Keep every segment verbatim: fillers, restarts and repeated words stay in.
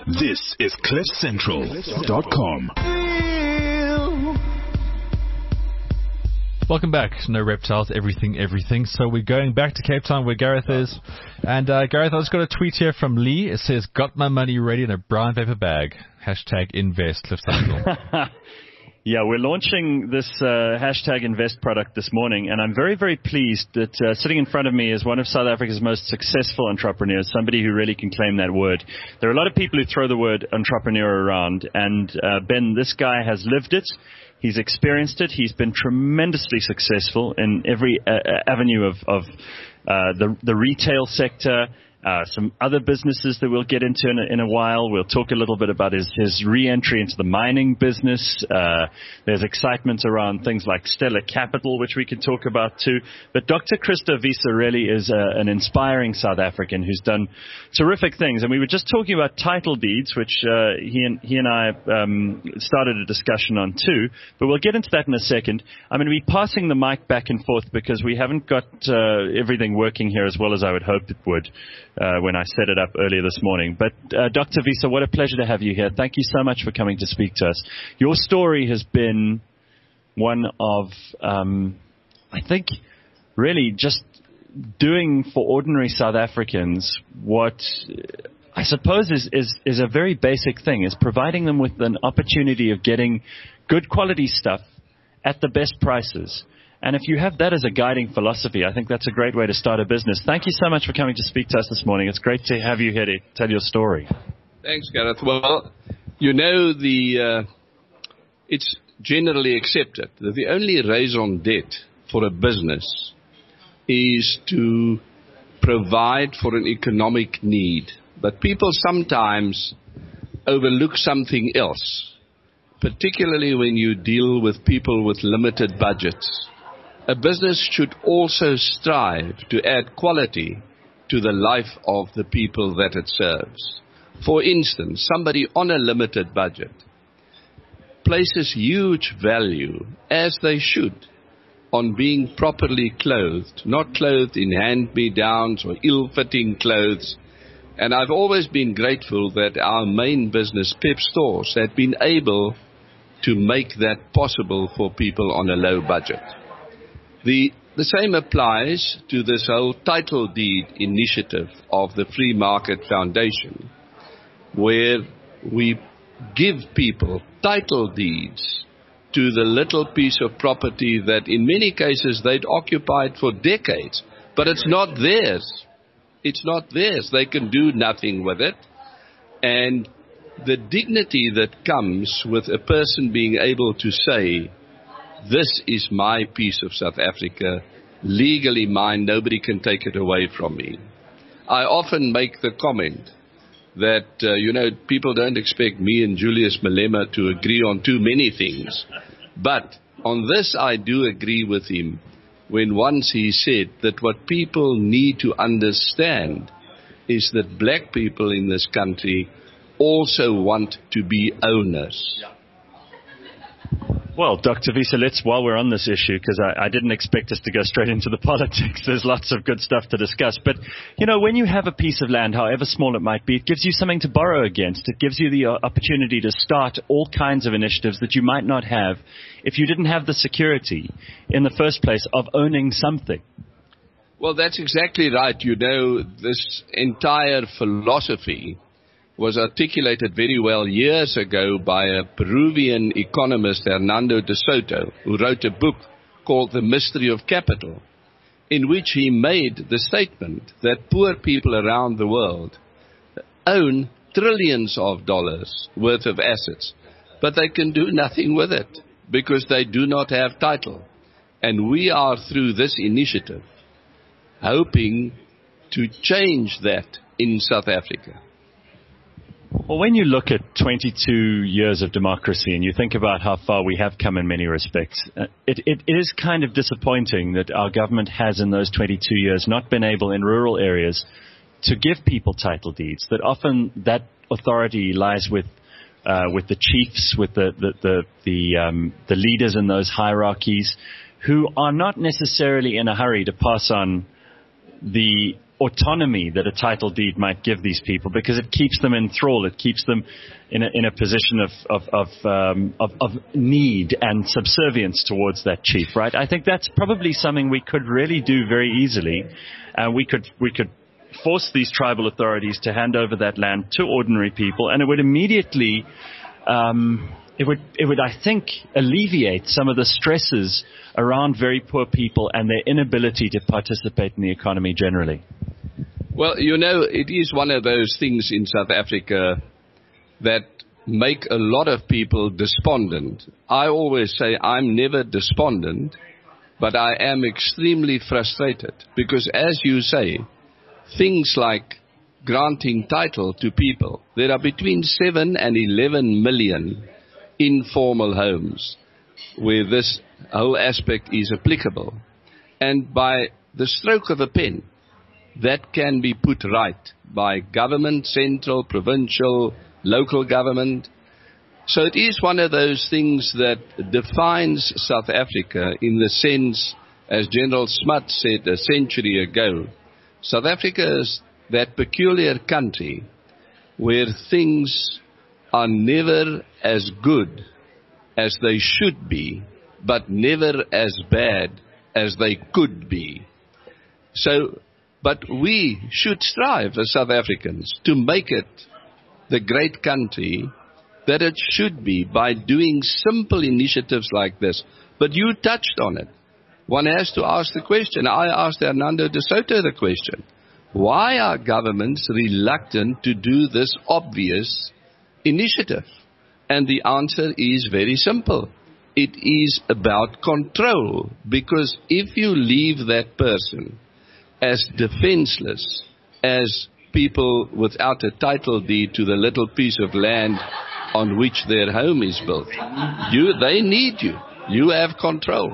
This is cliff central dot com. Welcome back. No reptiles, everything, everything. So we're going back to Cape Town where Gareth is. And uh, Gareth, I just got a tweet here from Lee. It says, got my money ready in a brown paper bag. Hashtag invest, Cliff Central. Yeah, we're launching this uh, hashtag invest product this morning, and I'm very, very pleased that uh, sitting in front of me is one of South Africa's most successful entrepreneurs, somebody who really can claim that word. There are a lot of people who throw the word entrepreneur around, and uh, Ben, this guy has lived it. He's experienced it. He's been tremendously successful in every uh, avenue of, of uh, the, the retail sector, uh, some other businesses that we'll get into in a, in a while. We'll talk a little bit about his, his re-entry into the mining business. Uh, there's excitement around things like Stellar Capital, which we can talk about too. But Doctor Christo Wiese really is a, an inspiring South African who's done terrific things. And we were just talking about title deeds, which uh, he and he and I um, started a discussion on too. But we'll get into that in a second. I'm going to be passing the mic back and forth because we haven't got uh, everything working here as well as I would hope it would. Uh, when I set it up earlier this morning. But uh, Doctor Wiese, what a pleasure to have you here. Thank you so much for coming to speak to us. Your story has been one of, um, I think, really just doing for ordinary South Africans what I suppose is, is, is a very basic thing, is providing them with an opportunity of getting good quality stuff at the best prices. And if you have that as a guiding philosophy, I think that's a great way to start a business. Thank you so much for coming to speak to us this morning. It's great to have you here to tell your story. Thanks, Gareth. Well, you know, the uh, it's generally accepted that the only raison d'etre for a business is to provide for an economic need. But people sometimes overlook something else, particularly when you deal with people with limited budgets. A business should also strive to add quality to the life of the people that it serves. For instance, somebody on a limited budget places huge value, as they should, on being properly clothed, not clothed in hand-me-downs or ill-fitting clothes. And I've always been grateful that our main business, Pep Stores, had been able to make that possible for people on a low budget. The, the same applies to this whole title deed initiative of the Free Market Foundation, where we give people title deeds to the little piece of property that in many cases they'd occupied for decades, but it's not theirs. It's not theirs. They can do nothing with it. And the dignity that comes with a person being able to say, this is my piece of South Africa, legally mine, nobody can take it away from me. I often make the comment that, uh, you know, people don't expect me and Julius Malema to agree on too many things. But on this I do agree with him when once he said that what people need to understand is that black people in this country also want to be owners. Well, Doctor Wiese, let's, while we're on this issue, because I, I didn't expect us to go straight into the politics, there's lots of good stuff to discuss. But, you know, when you have a piece of land, however small it might be, it gives you something to borrow against. It gives you the uh, opportunity to start all kinds of initiatives that you might not have if you didn't have the security in the first place of owning something. Well, that's exactly right. You know, this entire philosophy was articulated very well years ago by a Peruvian economist, Hernando de Soto, who wrote a book called The Mystery of Capital, in which he made the statement that poor people around the world own trillions of dollars worth of assets, but they can do nothing with it because they do not have title. And we are, through this initiative, hoping to change that in South Africa. Well, when you look at twenty-two years of democracy and you think about how far we have come in many respects, uh, it, it is kind of disappointing that our government has in those twenty-two years not been able in rural areas to give people title deeds, that often that authority lies with uh, with the chiefs, with the the the, the, um, the leaders in those hierarchies who are not necessarily in a hurry to pass on the autonomy that a title deed might give these people, because it keeps them in thrall. It keeps them in a, in a position of of of, um, of of need and subservience towards that chief, right? I think that's probably something we could really do very easily. Uh, we could we could force these tribal authorities to hand over that land to ordinary people, and it would immediately um, it would it would I think alleviate some of the stresses around very poor people and their inability to participate in the economy generally. Well, you know, it is one of those things in South Africa that make a lot of people despondent. I always say I'm never despondent, but I am extremely frustrated because, as you say, things like granting title to people, there are between seven and eleven million informal homes where this whole aspect is applicable. And by the stroke of a pen, that can be put right by government, central, provincial, local government. So it is one of those things that defines South Africa in the sense, as General Smuts said a century ago, South Africa is that peculiar country where things are never as good as they should be, but never as bad as they could be. So, but we should strive as South Africans to make it the great country that it should be by doing simple initiatives like this. But you touched on it. One has to ask the question. I asked Hernando de Soto the question. Why are governments reluctant to do this obvious initiative? And the answer is very simple. It is about control. Because if you leave that person as defenseless as people without a title deed to the little piece of land on which their home is built, you, they need you. You have control.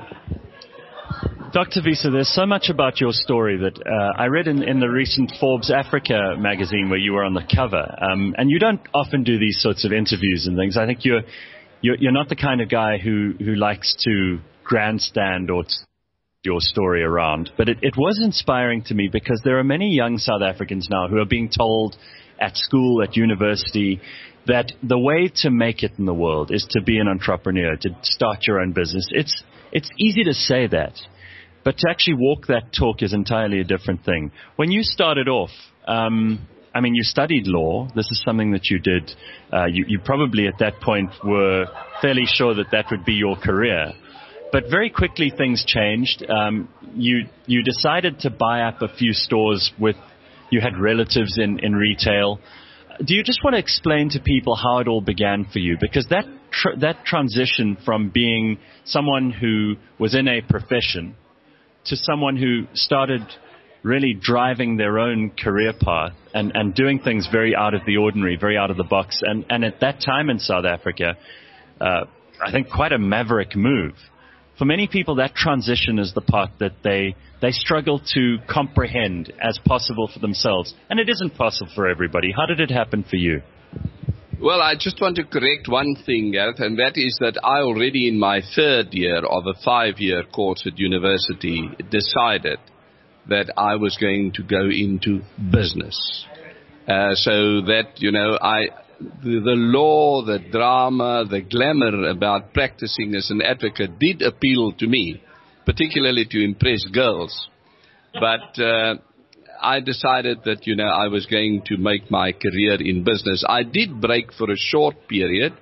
Doctor Wiese, there's so much about your story that uh, I read in, in the recent Forbes Africa magazine where you were on the cover. Um, and you don't often do these sorts of interviews and things. I think you're you're, you're not the kind of guy who, who likes to grandstand or t- your story around. But it, it was inspiring to me because there are many young South Africans now who are being told at school, at university, that the way to make it in the world is to be an entrepreneur, to start your own business. It's it's easy to say that, but to actually walk that talk is entirely a different thing. When you started off, um, I mean, you studied law. This is something that you did. Uh, you, you probably at that point were fairly sure that that would be your career. But very quickly things changed. Um, you you decided to buy up a few stores with, you had relatives in, in retail. Do you just want to explain to people how it all began for you? Because that tr- that transition from being someone who was in a profession to someone who started really driving their own career path and, and doing things very out of the ordinary, very out of the box. And, and at that time in South Africa, uh, I think quite a maverick move. For many people, that transition is the part that they they struggle to comprehend as possible for themselves. And it isn't possible for everybody. How did it happen for you? Well, I just want to correct one thing, Gareth, and that is that I already in my third year of a five-year course at university decided that I was going to go into business. Uh, so that, you know, I... The, the law, the drama, the glamour about practicing as an advocate did appeal to me, particularly to impress girls. But uh, I decided that, you know, I was going to make my career in business. I did break for a short period.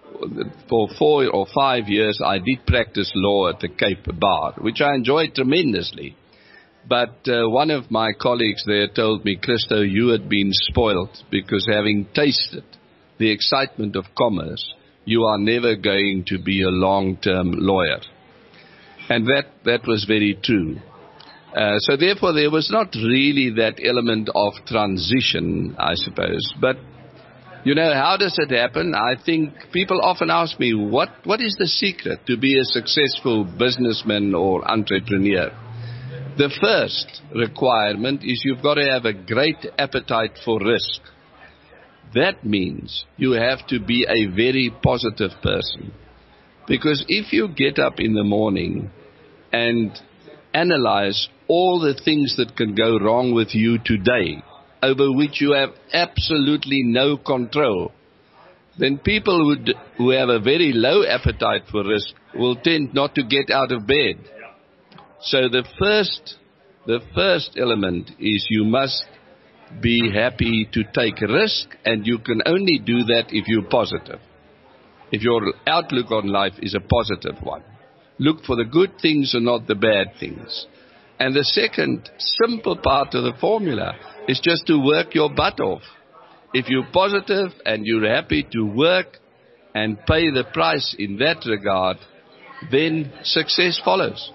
For four or five years, I did practice law at the Cape Bar, which I enjoyed tremendously. But uh, one of my colleagues there told me, Christo, you had been spoiled because having tasted the excitement of commerce, you are never going to be a long-term lawyer. And that, that was very true. Uh, so therefore, there was not really that element of transition, I suppose. But, you know, how does it happen? I think people often ask me, what, what is the secret to be a successful businessman or entrepreneur? The first requirement is you've got to have a great appetite for risk. That means you have to be a very positive person. Because if you get up in the morning and analyze all the things that can go wrong with you today, over which you have absolutely no control, then people who, d- who have a very low appetite for risk will tend not to get out of bed. So the first, the first element is you must be happy to take risk, and you can only do that if you're positive. If your outlook on life is a positive one. Look for the good things and not the bad things. And the second simple part of the formula is just to work your butt off. If you're positive and you're happy to work and pay the price in that regard, then success follows.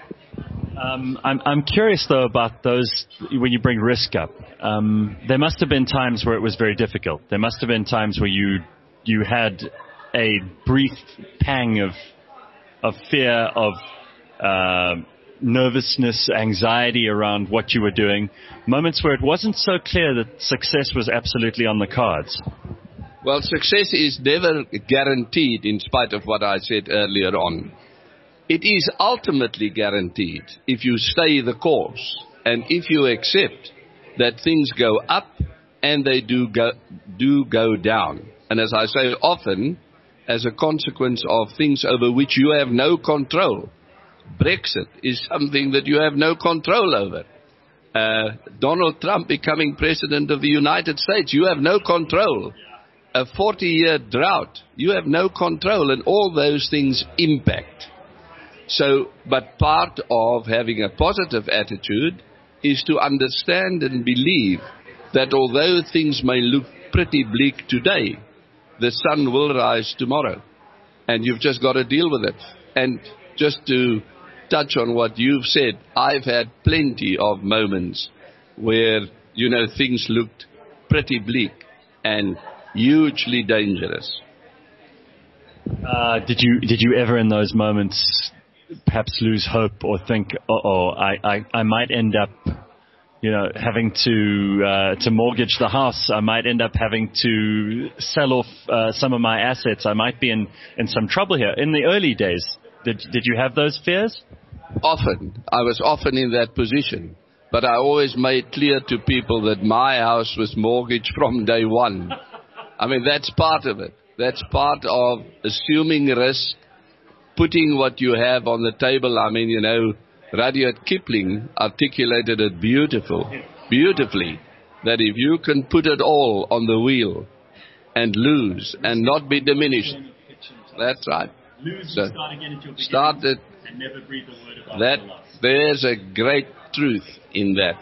Um, I'm, I'm curious, though, about those, when you bring risk up. Um, there must have been times where it was very difficult. There must have been times where you you had a brief pang of of fear, of uh, nervousness, anxiety around what you were doing. Moments where it wasn't so clear that success was absolutely on the cards. Well, success is never guaranteed, in spite of what I said earlier on. It is ultimately guaranteed if you stay the course and if you accept that things go up and they do go, do go down. And as I say often, as a consequence of things over which you have no control. Brexit is something that you have no control over. Uh, Donald Trump becoming president of the United States, you have no control. A forty-year drought, you have no control, and all those things impact. So, but part of having a positive attitude is to understand and believe that although things may look pretty bleak today, the sun will rise tomorrow. And you've just got to deal with it. And just to touch on what you've said, I've had plenty of moments where, you know, things looked pretty bleak and hugely dangerous. Uh, did you did you ever in those moments perhaps lose hope or think, uh-oh, I, I, I might end up, you know, having to uh, to mortgage the house. I might end up having to sell off uh, some of my assets. I might be in, in some trouble here. In the early days, did did you have those fears? Often. I was often in that position. But I always made clear to people that my house was mortgaged from day one. I mean, that's part of it. That's part of assuming risk, putting what you have on the table. I mean, you know, Rudyard Kipling articulated it beautiful, beautifully, that if you can put it all on the wheel and lose and not be diminished, that's right. So start it. And never breathe a word about that. There's a great truth in that.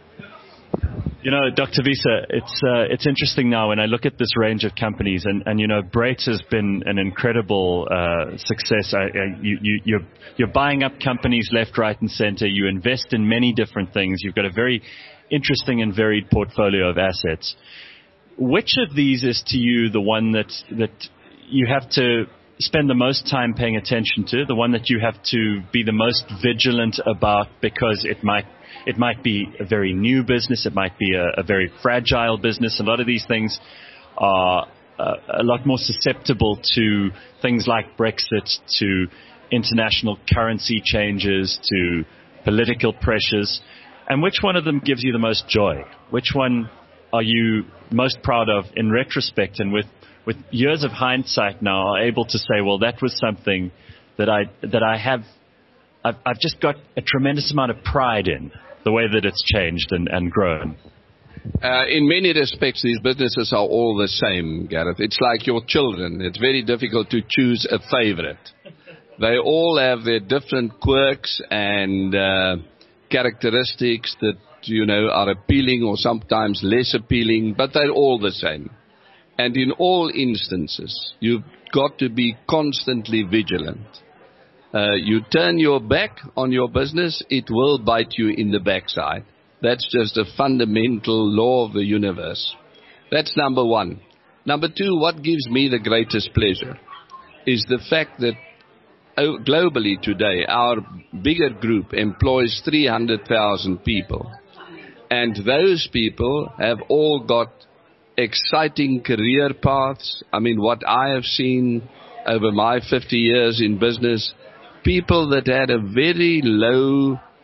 You know, Doctor Wiese, it's uh, it's interesting now when I look at this range of companies, and, and you know, Brait has been an incredible uh, success. I, I, you, you, you're, you're buying up companies left, right, and center. You invest in many different things. You've got a very interesting and varied portfolio of assets. Which of these is to you the one that that you have to spend the most time paying attention to, the one that you have to be the most vigilant about because it might it might be a very new business, it might be a, a very fragile business. A lot of these things are uh, a lot more susceptible to things like Brexit, to international currency changes, to political pressures. And which one of them gives you the most joy? Which one are you most proud of in retrospect, and with with years of hindsight now, are able to say, well, that was something that I that I have, I've, I've just got a tremendous amount of pride in, the way that it's changed and, and grown? Uh, in many respects, these businesses are all the same, Gareth. It's like your children. It's very difficult to choose a favorite. They all have their different quirks and uh, characteristics that, you know, are appealing or sometimes less appealing, but they're all the same. And in all instances, you've got to be constantly vigilant. Uh, you turn your back on your business, it will bite you in the backside. That's just a fundamental law of the universe. That's number one. Number two, what gives me the greatest pleasure is the fact that oh, globally today, our bigger group employs three hundred thousand people. And those people have all got exciting career paths. I mean, what I have seen over my fifty years in business, people that had a very low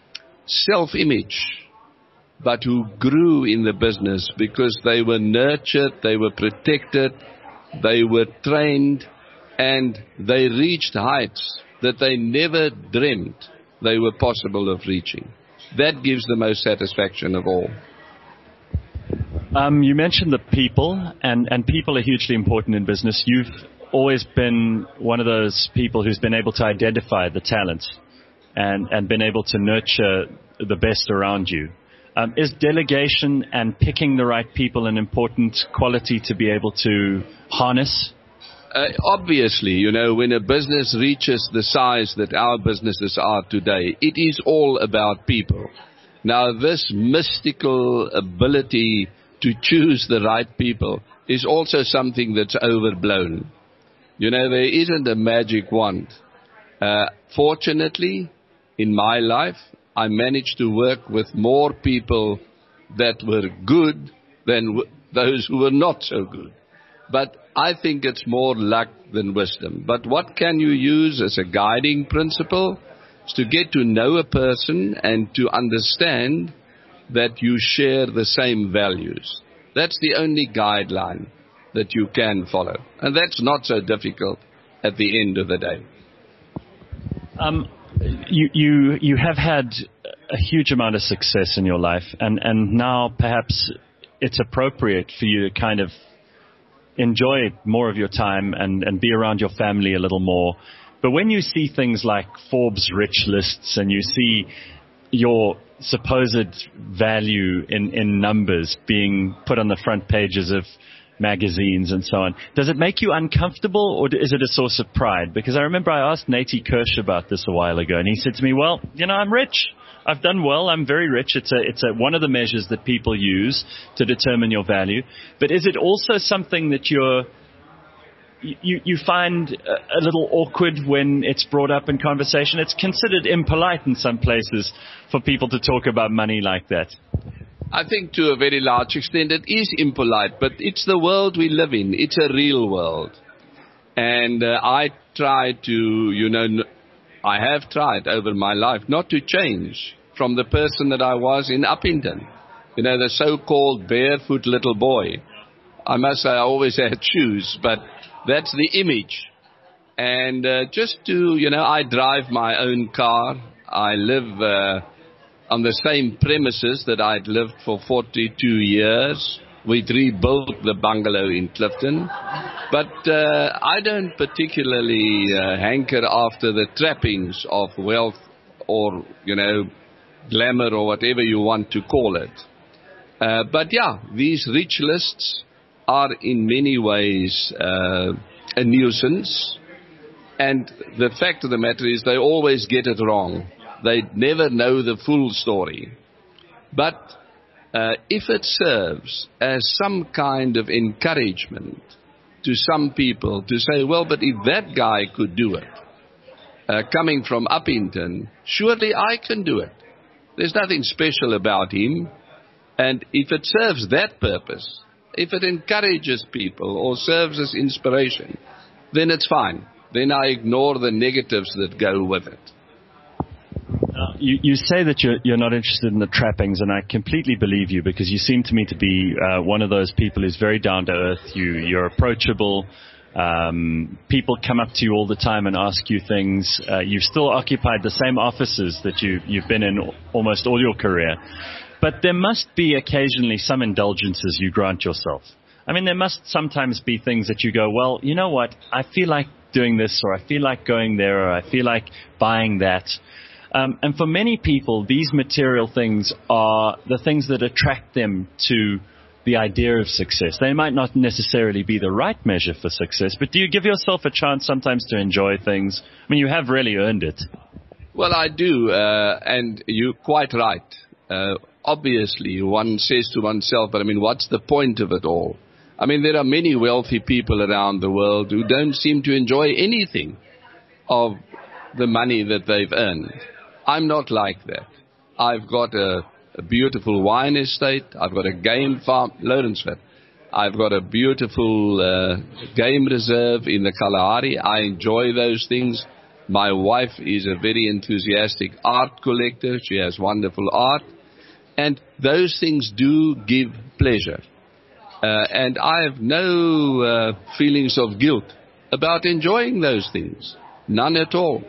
self-image, but who grew in the business because they were nurtured, they were protected, they were trained, and they reached heights that they never dreamt they were possible of reaching. That gives the most satisfaction of all. Um, you mentioned the people, and, and people are hugely important in business. You've always been one of those people who's been able to identify the talents and, and been able to nurture the best around you. Um, is delegation and picking the right people an important quality to be able to harness? Uh, obviously, you know, when a business reaches the size that our businesses are today, it is all about people. Now, this mystical ability to choose the right people is also something that's overblown. You know, there isn't a magic wand. Uh, fortunately, in my life, I managed to work with more people that were good than w- those who were not so good. But I think it's more luck than wisdom. But what can you use as a guiding principle is to get to know a person and to understand that you share the same values. That's the only guideline that you can follow. And that's not so difficult at the end of the day. Um, you, you, you have had a huge amount of success in your life, and, and now perhaps it's appropriate for you to kind of enjoy more of your time and, and be around your family a little more. But when you see things like Forbes rich lists and you see your supposed value in, in numbers being put on the front pages of magazines and so on, does it make you uncomfortable, or is it a source of pride? Because I remember I asked Natie Kirsch about this a while ago, and he said to me, well, you know, I'm rich. I've done well. I'm very rich. It's a, it's a, one of the measures that people use to determine your value. But is it also something that you're, you, you find a, a little awkward when it's brought up in conversation? It's considered impolite in some places for people to talk about money like that. I think to a very large extent it is impolite, but it's the world we live in. It's a real world. And uh, I try to, you know, n- I have tried over my life not to change from the person that I was in Uppington. You know, the so-called barefoot little boy. I must say I always had shoes, but that's the image. And uh, just to, you know, I drive my own car. I live uh, on the same premises that I'd lived for forty-two years. We'd rebuilt the bungalow in Clifton. But uh, I don't particularly uh, hanker after the trappings of wealth or, you know, glamour or whatever you want to call it. Uh, but yeah, these rich lists are in many ways uh, a nuisance. And the fact of the matter is they always get it wrong. They never know the full story. But uh, if it serves as some kind of encouragement to some people to say, well, but if that guy could do it, uh, coming from Uppington, surely I can do it. There's nothing special about him. And if it serves that purpose, if it encourages people or serves as inspiration, then it's fine. Then I ignore the negatives that go with it. Uh, you, you say that you're, you're not interested in the trappings, and I completely believe you, because you seem to me to be uh, one of those people who's very down to earth. You, you're approachable. Um, people come up to you all the time and ask you things. Uh, you've still occupied the same offices that you, you've been in almost all your career. But there must be occasionally some indulgences you grant yourself. I mean, there must sometimes be things that you go, well, you know what, I feel like doing this, or I feel like going there, or I feel like buying that. Um, and for many people, these material things are the things that attract them to the idea of success. They might not necessarily be the right measure for success, but do you give yourself a chance sometimes to enjoy things? I mean, you have really earned it. Well, I do, uh, and you're quite right. Uh, obviously, one says to oneself, but I mean, what's the point of it all? I mean, there are many wealthy people around the world who don't seem to enjoy anything of the money that they've earned. I'm not like that. I've got a, a beautiful wine estate. I've got a game farm, Lawrenceville. I've got a beautiful uh, game reserve in the Kalahari. I enjoy those things. My wife is a very enthusiastic art collector. She has wonderful art. And those things do give pleasure. Uh, and I have no uh, feelings of guilt about enjoying those things. None at all.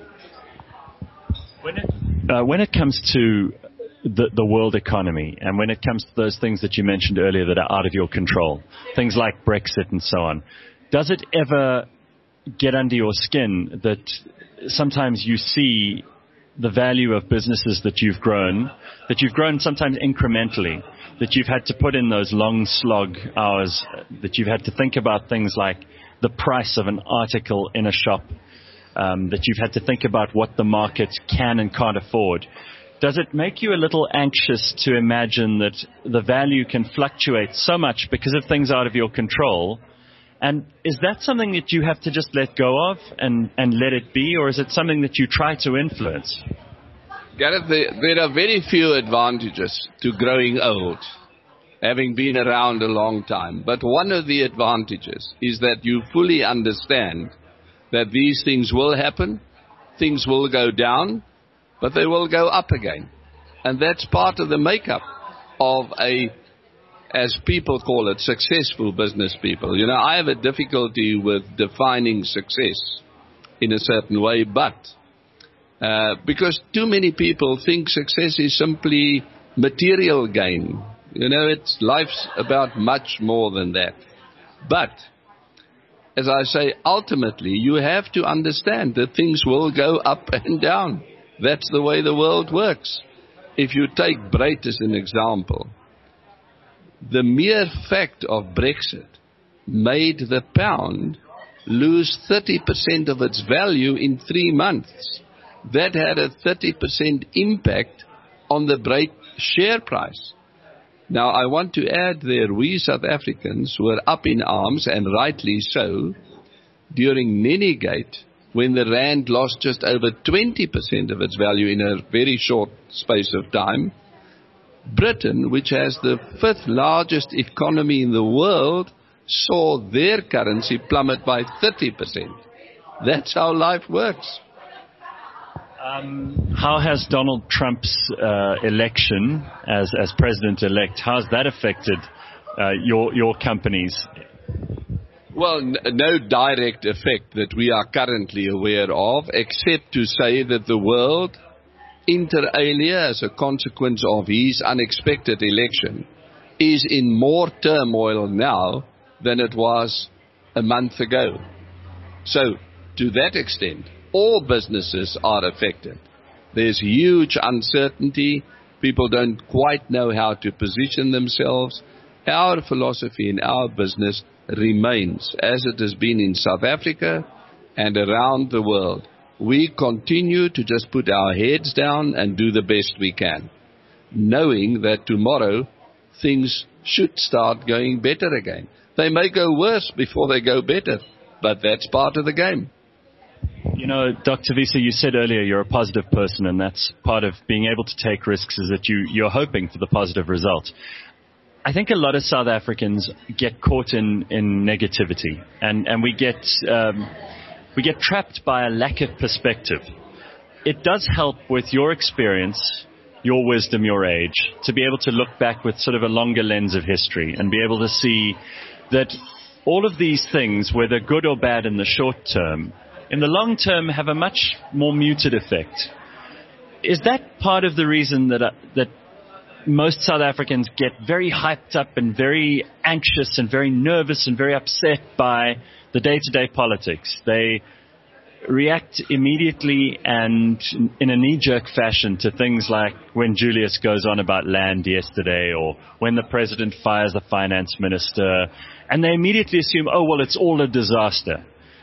When it, uh, when it comes to the, the world economy, and when it comes to those things that you mentioned earlier that are out of your control, things like Brexit and so on, does it ever get under your skin that sometimes you see the value of businesses that you've grown, that you've grown sometimes incrementally, that you've had to put in those long slog hours, that you've had to think about things like the price of an article in a shop, um, that you've had to think about what the market can and can't afford? Does it make you a little anxious to imagine that the value can fluctuate so much because of things out of your control? And is that something that you have to just let go of and, and let it be, or is it something that you try to influence? Gareth, there, there are very few advantages to growing old, having been around a long time. But one of the advantages is that you fully understand that these things will happen, things will go down, but they will go up again. And that's part of the makeup of a, as people call it, successful business people. You know, I have a difficulty with defining success in a certain way, but uh, because too many people think success is simply material gain. You know, it's life's about much more than that. But, as I say, ultimately, you have to understand that things will go up and down. That's the way the world works. If you take Breit as an example, the mere fact of Brexit made the pound lose thirty percent of its value in three months. That had a thirty percent impact on the Breit share price. Now, I want to add there, we South Africans were up in arms, and rightly so, during Nenegate, when the rand lost just over twenty percent of its value in a very short space of time. Britain, which has the fifth largest economy in the world, saw their currency plummet by thirty percent. That's how life works. Um, how has Donald Trump's uh, election as, as president-elect, how has that affected uh, your, your companies? Well, n- no direct effect that we are currently aware of, except to say that the world, inter alia, as a consequence of his unexpected election, is in more turmoil now than it was a month ago. So, to that extent, all businesses are affected. There's huge uncertainty. People don't quite know how to position themselves. Our philosophy in our business remains, as it has been in South Africa and around the world. We continue to just put our heads down and do the best we can, knowing that tomorrow things should start going better again. They may go worse before they go better, but that's part of the game. You know, Doctor Wiese, you said earlier you're a positive person, and that's part of being able to take risks, is that you, you're hoping for the positive result. I think a lot of South Africans get caught in, in negativity, and, and we get um, we get trapped by a lack of perspective. It does help with your experience, your wisdom, your age, to be able to look back with sort of a longer lens of history and be able to see that all of these things, whether good or bad in the short term, in the long term have a much more muted effect. Is that part of the reason that uh, that most South Africans get very hyped up and very anxious and very nervous and very upset by the day-to-day politics? They react immediately and in a knee-jerk fashion to things like when Julius goes on about land yesterday, or when the president fires the finance minister, and they immediately assume, oh, well, it's all a disaster.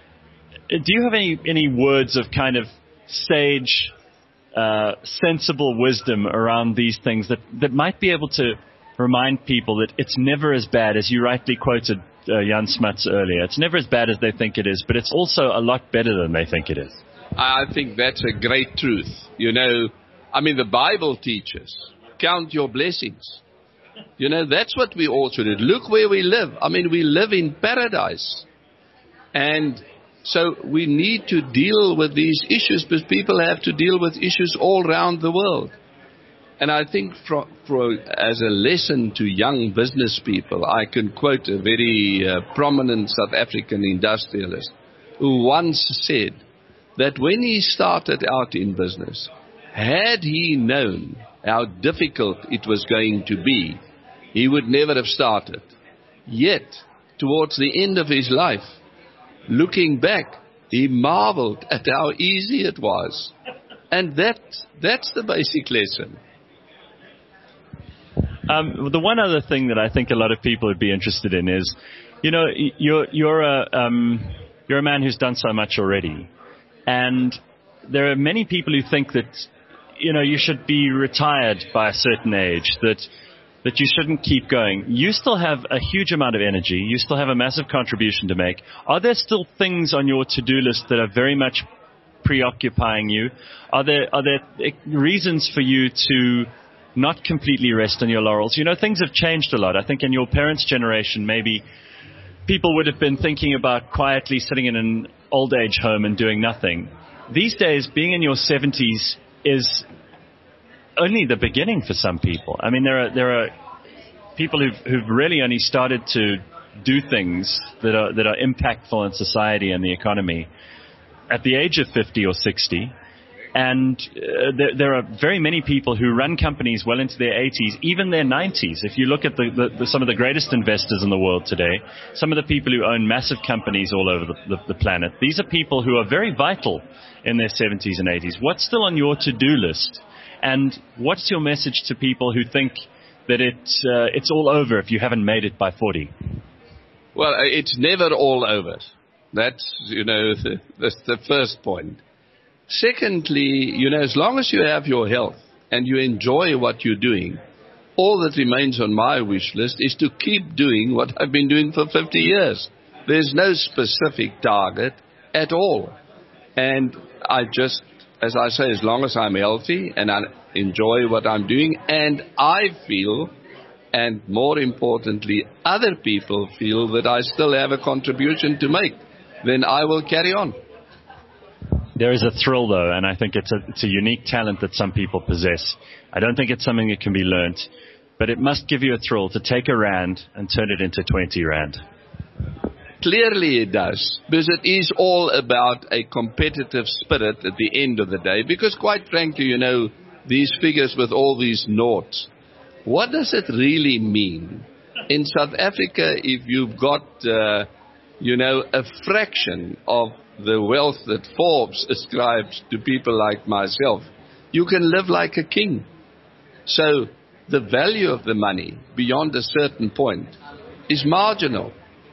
Do you have any, any words of kind of sage, uh, sensible wisdom around these things that, that might be able to remind people that it's never as bad, as you rightly quoted uh, Jan Smuts earlier, it's never as bad as they think it is, but it's also a lot better than they think it is? I think that's a great truth. You know, I mean, the Bible teaches, count your blessings. You know, that's what we all should do. Look where we live. I mean, we live in paradise. And So we need to deal with these issues because people have to deal with issues all around the world. And I think for, for, as a lesson to young business people, I can quote a very uh, prominent South African industrialist who once said that when he started out in business, had he known how difficult it was going to be, he would never have started. Yet, towards the end of his life, looking back, he marveled at how easy it was. And that, that's the basic lesson. Um, the one other thing that I think a lot of people would be interested in is, you know, you're, you're, a, um, you're a man who's done so much already. And there are many people who think that, you know, you should be retired by a certain age, that that you shouldn't keep going. You still have a huge amount of energy. You still have a massive contribution to make. Are there still things on your to-do list that are very much preoccupying you? Are there are there reasons for you to not completely rest on your laurels? You know, things have changed a lot. I think in your parents' generation, maybe people would have been thinking about quietly sitting in an old age home and doing nothing. These days, being in your seventies is only the beginning for some people. I mean, there are there are people who've, who've really only started to do things that are that are impactful in society and the economy at the age of fifty or sixty. And uh, there, there are very many people who run companies well into their eighties, even their nineties. If you look at the, the, the, some of the greatest investors in the world today, some of the people who own massive companies all over the, the, the planet, these are people who are very vital in their seventies and eighties. What's still on your to-do list? And what's your message to people who think that it, uh, it's all over if you haven't made it by forty? Well, it's never all over. That's, you know, the, that's the first point. Secondly, you know, as long as you have your health and you enjoy what you're doing, all that remains on my wish list is to keep doing what I've been doing for fifty years. There's no specific target at all. And I just, as I say, as long as I'm healthy and I enjoy what I'm doing, and I feel, and more importantly, other people feel that I still have a contribution to make, then I will carry on. There is a thrill, though, and I think it's a, it's a unique talent that some people possess. I don't think it's something that can be learnt, but it must give you a thrill to take a rand and turn it into twenty rand. Clearly it does, because it is all about a competitive spirit at the end of the day, because quite frankly, you know, these figures with all these noughts, what does it really mean? In South Africa, if you've got, uh, you know, a fraction of the wealth that Forbes ascribes to people like myself, you can live like a king. So the value of the money beyond a certain point is marginal.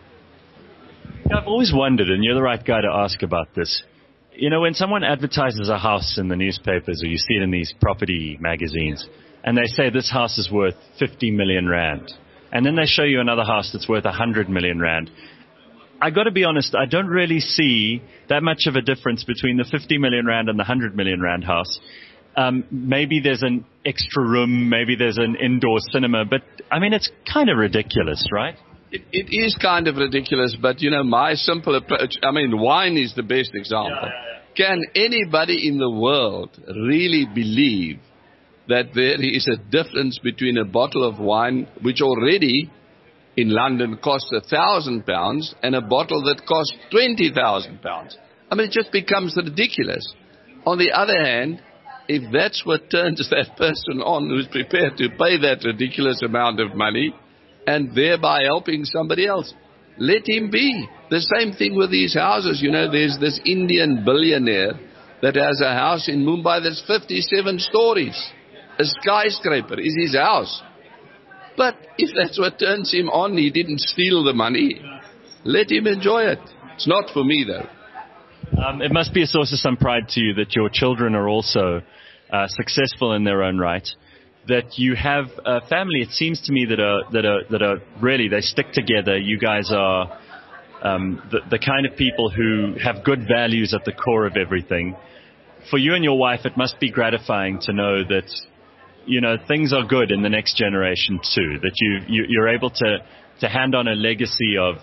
I've always wondered, and you're the right guy to ask about this. You know, when someone advertises a house in the newspapers or you see it in these property magazines, and they say this house is worth fifty million rand, and then they show you another house that's worth one hundred million rand, I got to be honest, I don't really see that much of a difference between the fifty million rand and the one hundred million rand house. Um, maybe there's an extra room, maybe there's an indoor cinema, but I mean, it's kind of ridiculous, right? It, it is kind of ridiculous, but you know, my simple approach, I mean, wine is the best example. Yeah, yeah, yeah. Can anybody in the world really believe that there is a difference between a bottle of wine, which already in London costs a thousand pounds, and a bottle that costs twenty thousand pounds? I mean, it just becomes ridiculous. On the other hand, if that's what turns that person on who's prepared to pay that ridiculous amount of money and thereby helping somebody else, let him be. The same thing with these houses. You know, there's this Indian billionaire that has a house in Mumbai that's fifty-seven stories. A skyscraper is his house. But if that's what turns him on, he didn't steal the money. Let him enjoy it. It's not for me, though. Um, it must be a source of some pride to you that your children are also uh, successful in their own right. That you have a family, it seems to me, that are that are that are really, they stick together. You guys are um, the, the kind of people who have good values at the core of everything. For you and your wife, it must be gratifying to know that, you know, things are good in the next generation too. That you, you you're able to to hand on a legacy of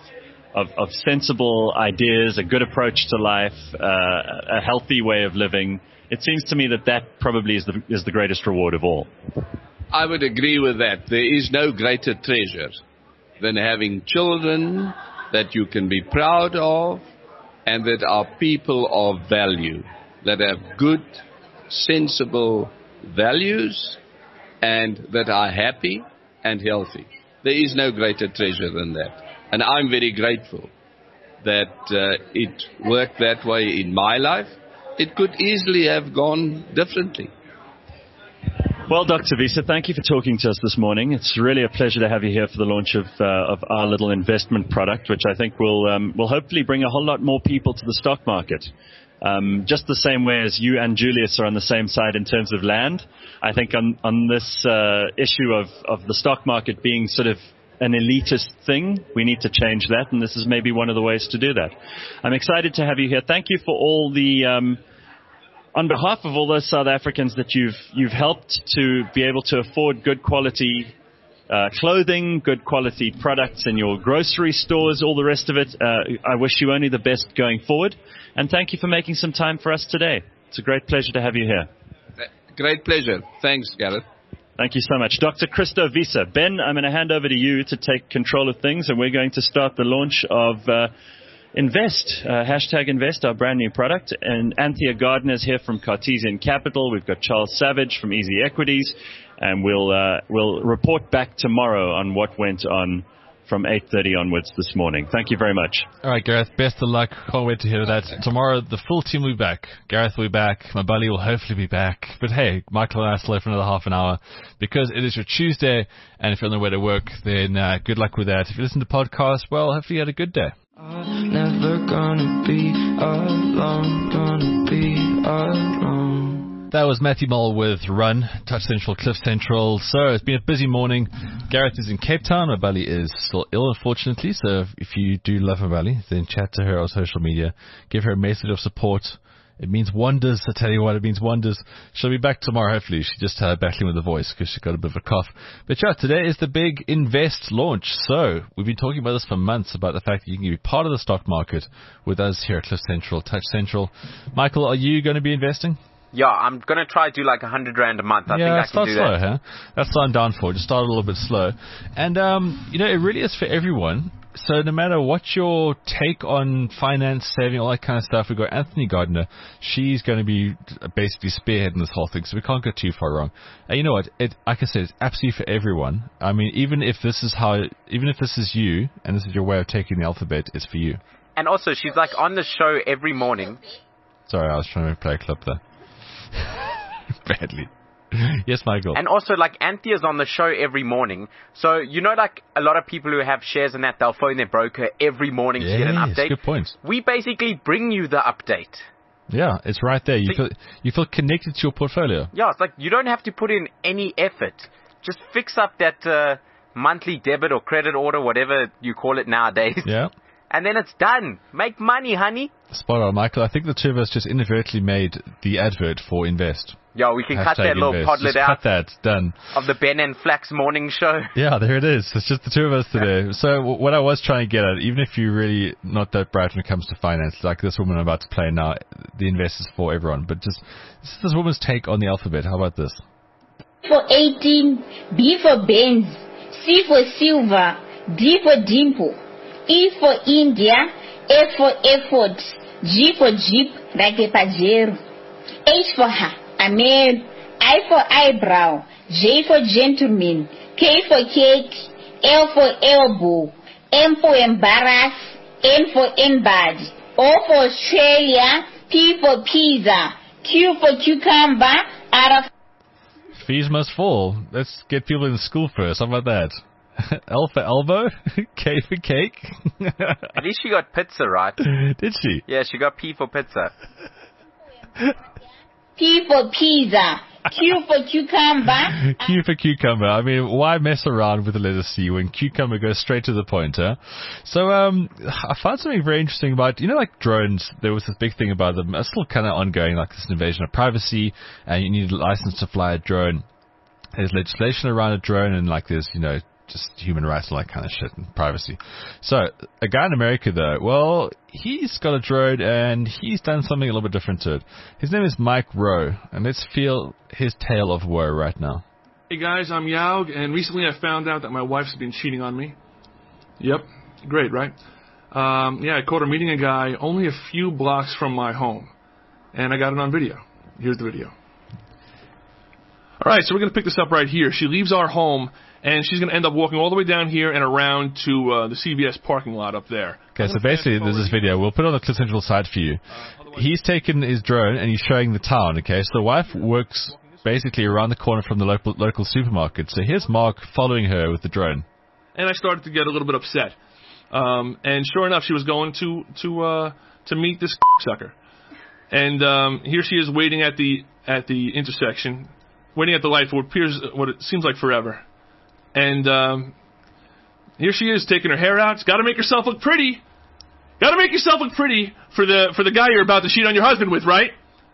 of, of sensible ideas, a good approach to life, uh, a healthy way of living. It seems to me that that probably is the, is the greatest reward of all. I would agree with that. There is no greater treasure than having children that you can be proud of and that are people of value, that have good, sensible values and that are happy and healthy. There is no greater treasure than that. And I'm very grateful that uh, it worked that way in my life. It could easily have gone differently. Well, Doctor Wiese, thank you for talking to us this morning. It's really a pleasure to have you here for the launch of uh, of our little investment product, which I think will um, will hopefully bring a whole lot more people to the stock market. Um, just the same way as you and Julius are on the same side in terms of land, I think on on this uh, issue of, of the stock market being sort of an elitist thing, we need to change that, and this is maybe one of the ways to do that. I'm excited to have you here. Thank you for all the, um, on behalf of all those South Africans that you've you've helped to be able to afford good quality uh, clothing, good quality products in your grocery stores, all the rest of it. Uh, I wish you only the best going forward, and thank you for making some time for us today. It's a great pleasure to have you here. Great pleasure. Thanks, Gareth. Thank you so much. Doctor Christo Wiese. Ben, I'm going to hand over to you to take control of things, and we're going to start the launch of uh, Invest, uh, hashtag Invest, our brand new product. And Anthea Gardner is here from Cartesian Capital. We've got Charles Savage from Easy Equities, and we'll uh, we'll report back tomorrow on what went on from eight thirty onwards this morning. Thank you very much. All right, Gareth, best of luck. Can't wait to hear that. Tomorrow, the full team will be back. Gareth will be back. Mabali will hopefully be back. But hey, Michael and I still have for another half an hour because it is your Tuesday, and if you're on the way to work, then uh, good luck with that. If you listen to podcasts, well, hopefully you had a good day. I'm never gonna be alone, gonna be alone. That was Matthew Mole with Run, Touch Central, Cliff Central. So it's been a busy morning. Gareth is in Cape Town. Mabali is still ill, unfortunately. So if you do love Mabali, then chat to her on social media. Give her a message of support. It means wonders. I tell you what, it means wonders. She'll be back tomorrow, hopefully. She's just uh, battling with the voice because she's got a bit of a cough. But yeah, today is the big Invest launch. So we've been talking about this for months, about the fact that you can be part of the stock market with us here at Cliff Central, Touch Central. Michael, are you going to be investing? Yeah, I'm going to try to do like a hundred rand a month. I yeah, think I can do slow, that. Huh? That's what I'm down for. Just start a little bit slow. And, um, you know, it really is for everyone. So no matter what your take on finance, saving, all that kind of stuff, we've got Anthea Gardner. She's going to be basically spearheading this whole thing, so we can't go too far wrong. And you know what? It, like I said, it's absolutely for everyone. I mean, even if this is how, even if this is you, and this is your way of taking the alphabet, it's for you. And also, she's like on the show every morning. Sorry, I was trying to play a clip there. Badly. Yes, Michael. And also, like, Anthea's on the show every morning. So, you know, like, a lot of people who have shares in that, they'll phone their broker every morning yes, to get an update. Good point. We basically bring you the update. Yeah, it's right there. You so feel you feel connected to your portfolio. Yeah, it's like you don't have to put in any effort. Just fix up that uh, monthly debit or credit order, whatever you call it nowadays. Yeah. And then it's done. Make money, honey. Spot on, Michael. I think the two of us just inadvertently made the advert for Invest. Yeah, we can Hashtag cut that little Invest. podlet just out. Cut that. Done. Of the Ben and Flax morning show. Yeah, there it is. It's just the two of us today. So w- what I was trying to get at, even if you're really not that bright when it comes to finance, like this woman I'm about to play now, the Invest is for everyone. But just this is this woman's take on the alphabet. How about this? For eighteen, B for Benz, C for Silver, D for Dimple, E for India, F for Effort, G for Jeep, like a Pajero, H for Ha, Amel, I for Eyebrow, J for Gentleman, K for Cake, L for Elbow, M for Embarrass, N for Embody, O for Australia, P for Pizza, Q for Cucumber, R for Fees must fall. Let's get people in school first. How about that? L for elbow, K for cake. At least she got pizza right. Did she? Yeah, she got P for pizza. P for pizza, Q for cucumber. Q for cucumber. I mean, why mess around with the letter C when cucumber goes straight to the point, huh? So, um, I found something very interesting about, you know, like drones. There was this big thing about them. It's still kind of ongoing, like this invasion of privacy, and you need a license to fly a drone. There's legislation around a drone, and like there's, you know, just human rights and all that kind of shit and privacy. So, a guy in America, though, well, he's got a drone, and he's done something a little bit different to it. His name is Mike Rowe, and let's feel his tale of woe right now. Hey guys, I'm Yaug, and recently I found out that my wife's been cheating on me. Yep, great, right? Um, yeah, I caught her meeting a guy only a few blocks from my home, and I got it on video. Here's the video. All right, so we're going to pick this up right here. She leaves our home, and she's going to end up walking all the way down here and around to uh, the C V S parking lot up there. Okay, so basically there's this video. We'll put it on the Cliff Central site for you. He's taken his drone, and he's showing the town, okay? So the wife works basically around the corner from the local local supermarket. So here's Mark following her with the drone. And I started to get a little bit upset. Um, and sure enough, she was going to to uh, to meet this sucker. And um, here she is waiting at the at the intersection, waiting at the light for what appears what it seems like forever. And um, here she is taking her hair out. She's got to make herself look pretty. Got to make yourself look pretty for the for the guy you're about to cheat on your husband with, right?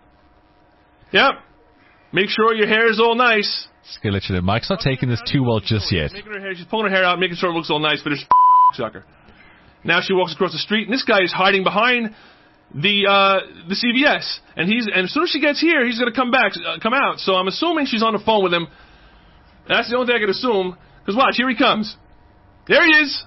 Yep. Make sure your hair is all nice. Just gonna let you know, Mike's not taking this too well just yet. Making her hair, she's pulling her hair out, making sure it looks all nice for this sucker. Now she walks across the street, and this guy is hiding behind the uh, the C V S, and he's and as soon as she gets here, he's gonna come back, uh, come out. So I'm assuming she's on the phone with him. That's the only thing I can assume. Because watch, here he comes. There he is.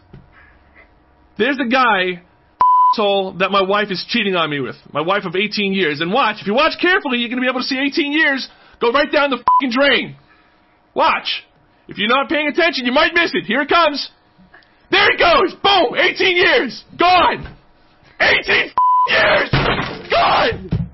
There's the guy that my wife is cheating on me with. My wife of eighteen years. And watch, if you watch carefully, you're gonna be able to see eighteen years go right down the fucking drain. Watch. If you're not paying attention, you might miss it. Here it comes. There it goes. Boom. eighteen years. Gone. eighteen years. Gone.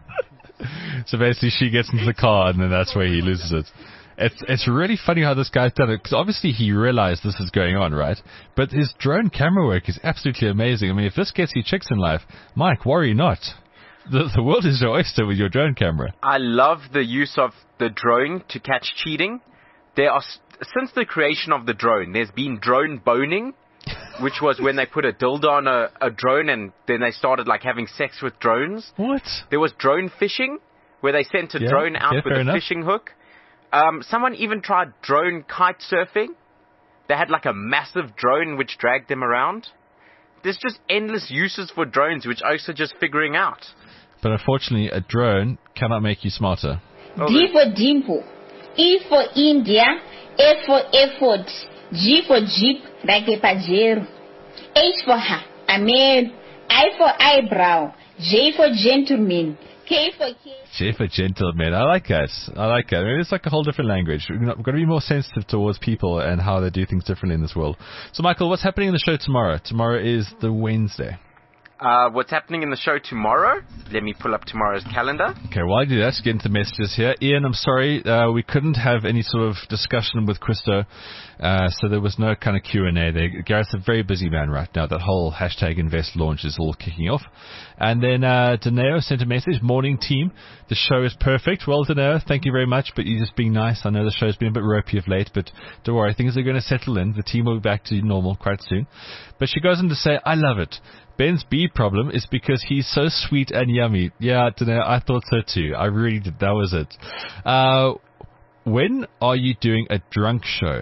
So basically she gets into the car, and then that's where he loses it. It's it's really funny how this guy's done it, because obviously he realized this is going on, right? But his drone camera work is absolutely amazing. I mean, if this gets you chicks in life, Mike, worry not. The, the world is your oyster with your drone camera. I love the use of the drone to catch cheating. There are, since the creation of the drone, there's been drone boning, which was when they put a dildo on a, a drone and then they started like having sex with drones. What? There was drone fishing, where they sent a yeah, drone out yeah, with a enough. fishing hook. Um, someone even tried drone kite surfing. They had like a massive drone which dragged them around. There's just endless uses for drones, which I'm also just figuring out. But unfortunately, a drone cannot make you smarter. Oh, D for dimple, E for India, F for effort, G for jeep, like a pajero, H for ha, Amel, I for eyebrow, J for gentleman, K for K. J for gentleman. I like that. I like that. I mean, it's like a whole different language. We've got to be more sensitive towards people and how they do things differently in this world. So, Michael, what's happening in the show tomorrow? Tomorrow is the Wednesday. Uh, what's happening in the show tomorrow? Let me pull up tomorrow's calendar. Okay, while I do that, get into messages here. Ian, I'm sorry, uh, we couldn't have any sort of discussion with Christo, uh, so there was no kind of Q and A there. Gareth's a very busy man right now. That whole hashtag invest launch is all kicking off. And then uh, Daneo sent a message, morning team, the show is perfect. Well, Daneo, thank you very much, but you're just being nice. I know the show's been a bit ropey of late, but don't worry, things are going to settle in. The team will be back to normal quite soon. But she goes on to say, I love it. Ben's B problem is because he's so sweet and yummy. Yeah, I don't know. I thought so too. I really did. That was it. Uh, when are you doing a drunk show?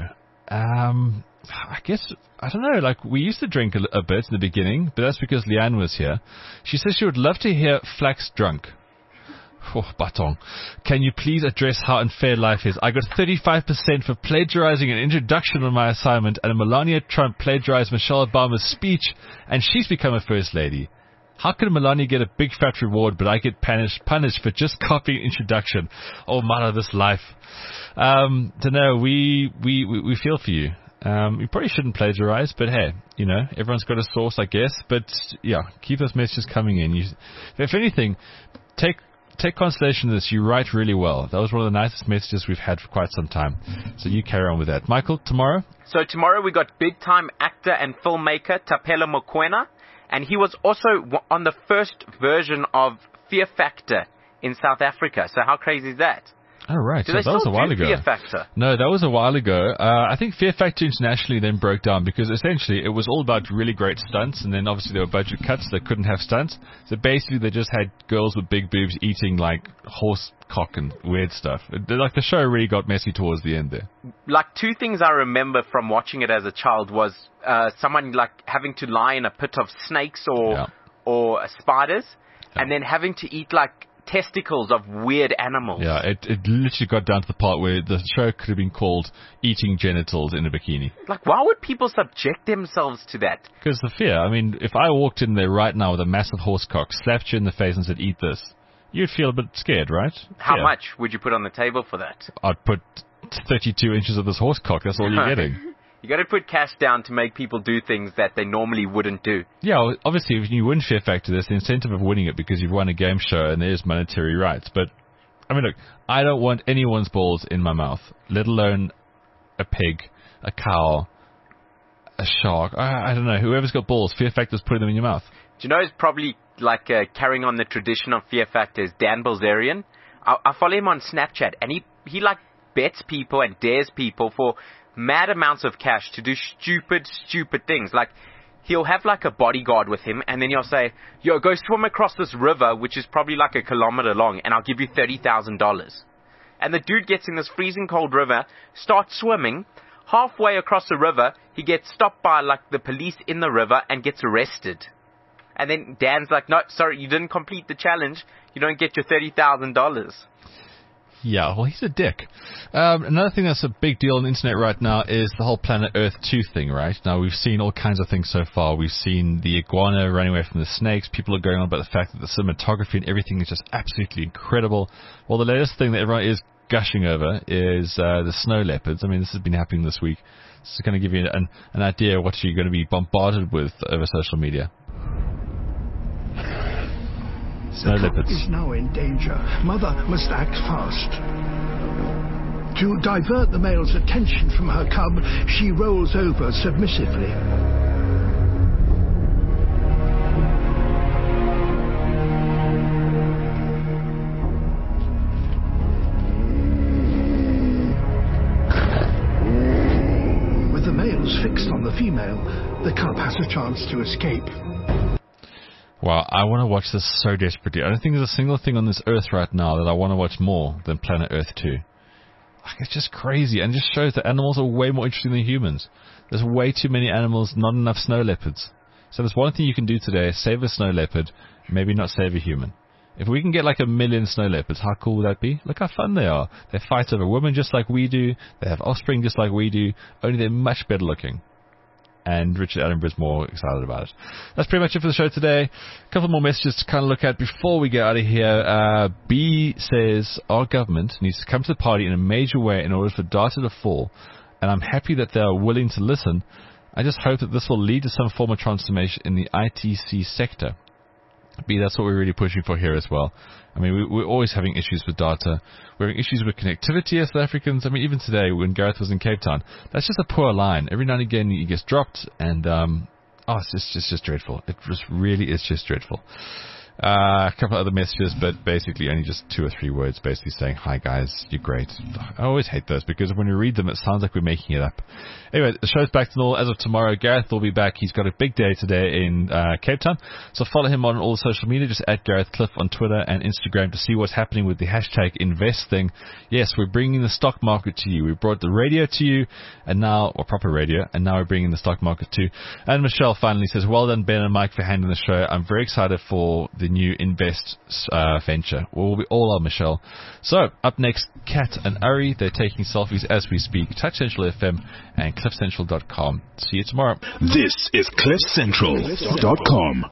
Um, I guess, I don't know. Like, we used to drink a, a bit in the beginning, but that's because Leanne was here. She says she would love to hear Flax drunk. Oh, Batong. Can you please address how unfair life is? I got thirty-five percent for plagiarizing an introduction on my assignment, and Melania Trump plagiarized Michelle Obama's speech, and she's become a first lady. How can Melania get a big fat reward, but I get punished, punished for just copying introduction? Oh, mother, this life. Um, don't know. We, we, we, we feel for you. Um, you probably shouldn't plagiarize, but hey, you know, everyone's got a source, I guess. But yeah, keep those messages coming in. You, if anything, take Take consolation in this. You write really well. That was one of the nicest messages we've had for quite some time. So you carry on with that. Michael, tomorrow? So tomorrow we got big-time actor and filmmaker Tapela Mokoena, and he was also on the first version of Fear Factor in South Africa. So how crazy is that? Oh, right. Do So they that was a still while do ago. Fear Factor? No, that was a while ago. Uh, I think Fear Factor internationally then broke down because essentially it was all about really great stunts, and then obviously there were budget cuts. They couldn't have stunts. So basically they just had girls with big boobs eating like horse cock and weird stuff. It, like the show really got messy towards the end there. Like two things I remember from watching it as a child was uh, someone like having to lie in a pit of snakes or Yeah. or uh, spiders, Yeah. and then having to eat like testicles of weird animals. Yeah, it, it literally got down to the part where the show could have been called Eating Genitals in a Bikini. Like, why would people subject themselves to that? Because the fear, I mean, if I walked in there right now with a massive horse cock, slapped you in the face and said, eat this, you'd feel a bit scared, right? How Yeah. much would you put on the table for that? I'd put thirty-two inches of this horse cock, that's all you're getting. You got to put cash down to make people do things that they normally wouldn't do. Yeah, well, obviously, if you win Fear Factor, there's the incentive of winning it because you've won a game show and there's monetary rights. But, I mean, look, I don't want anyone's balls in my mouth, let alone a pig, a cow, a shark. I, I don't know. Whoever's got balls, Fear Factor's putting them in your mouth. Do you know it's probably like uh, carrying on the tradition of Fear Factor is Dan Bilzerian? I, I follow him on Snapchat, and he, he like bets people and dares people for mad amounts of cash to do stupid, stupid things. Like, he'll have like a bodyguard with him, and then he'll say, yo, go swim across this river, which is probably like a kilometer long, and I'll give you thirty thousand dollars. And the dude gets in this freezing cold river, starts swimming. Halfway across the river, he gets stopped by like the police in the river and gets arrested. And then Dan's like, no, sorry, you didn't complete the challenge. You don't get your thirty thousand dollars. Yeah, well, he's a dick. Um, another thing that's a big deal on the internet right now is the whole Planet Earth two thing, right? Now, we've seen all kinds of things so far. We've seen the iguana running away from the snakes. People are going on about the fact that the cinematography and everything is just absolutely incredible. Well, the latest thing that everyone is gushing over is uh, the snow leopards. I mean, this has been happening this week. This is going to give you an, an idea of what you're going to be bombarded with over social media. Snow the leopards. cub is now in danger. Mother must act fast. To divert the male's attention from her cub, she rolls over submissively. With the males fixed on the female, the cub has a chance to escape. Wow, I want to watch this so desperately. I don't think there's a single thing on this earth right now that I want to watch more than Planet Earth two. Like, it's just crazy, and it just shows that animals are way more interesting than humans. There's way too many animals, not enough snow leopards. So there's one thing you can do today, save a snow leopard, maybe not save a human. If we can get like a million snow leopards, how cool would that be? Look how fun they are. They fight over women just like we do. They have offspring just like we do, only they're much better looking. And Richard Attenborough's more excited about it. That's pretty much it for the show today. A couple more messages to kind of look at before we get out of here. Uh, B says, our government needs to come to the party in a major way in order for data to fall, and I'm happy that they are willing to listen. I just hope that this will lead to some form of transformation in the I T C sector. B, that's what we're really pushing for here as well. I mean, we, we're always having issues with data. We're having issues with connectivity as South Africans. I mean, even today when Gareth was in Cape Town, that's just a poor line. Every now and again it gets dropped, and um, oh, it's just, it's just dreadful. It just really is just dreadful. Uh, a couple of other messages, but basically only just two or three words, basically saying, hi guys, you're great. I always hate those because when we read them, it sounds like we're making it up. Anyway, the show's back to normal as of tomorrow. Gareth will be back. He's got a big day today in uh, Cape Town. So follow him on all social media, just at Gareth Cliff on Twitter and Instagram to see what's happening with the hashtag invest thing. Yes, we're bringing the stock market to you. We brought the radio to you, and now, or proper radio, and now we're bringing the stock market too. And Michelle finally says, well done, Ben and Mike, for handling the show. I'm very excited for the new Invest uh, venture. Well, we all are, Michelle. So, up next, Kat and Ari. They're taking selfies as we speak. Touch Central F M and cliff central dot com. See you tomorrow. This is cliff central dot com.